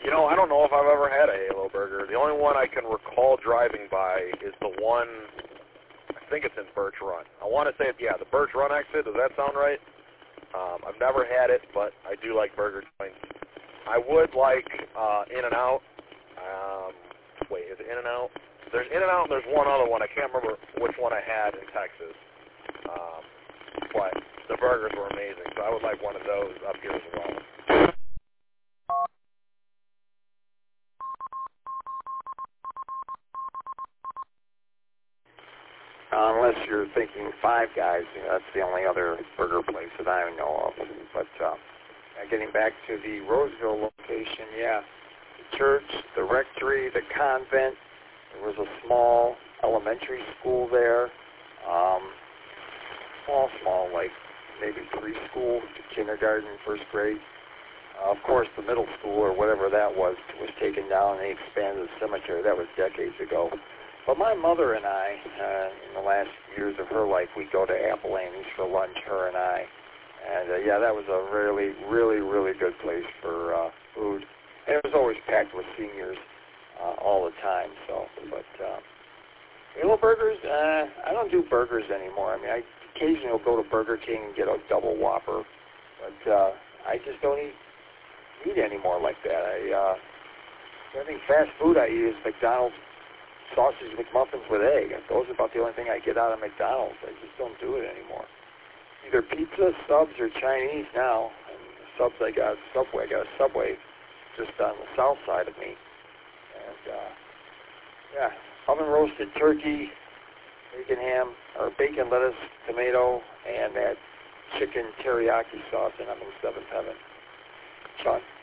I don't know if I've ever had a Halo burger. The only one I can recall driving by is the one, I think it's in Birch Run. I want to say it's, the Birch Run exit. Does that sound right? I've never had it, but I do like burger joints. I would like In-N-Out. Wait, is it In-N-Out? There's In-N-Out and there's one other one. I can't remember which one I had in Texas. But the burgers were amazing, so I would like one of those up here as well. Unless you're thinking Five Guys, that's the only other burger place that I know of. But getting back to the Roseville location, the church, the rectory, the convent. There was a small elementary school there. Small, like maybe preschool to kindergarten, first grade. Of course, the middle school or whatever that was taken down and they expanded the cemetery. That was decades ago. But my mother and I, in the last years of her life, we'd go to Apple Annie's for lunch, her and I. And, that was a really, really, really good place for food. And it was always packed with seniors all the time. Halo burgers, I don't do burgers anymore. I mean, I occasionally will go to Burger King and get a double Whopper. But I just don't eat anymore like that. I think fast food I eat is McDonald's sausage McMuffins with egg. Those are about the only thing I get out of McDonald's. I just don't do it anymore. Either pizza, subs, or Chinese now. And the subs I got at Subway. I got a Subway just on the south side of me. And, oven roasted turkey, bacon, lettuce, tomato, and that chicken teriyaki sauce, and I'm in seventh heaven. Sean?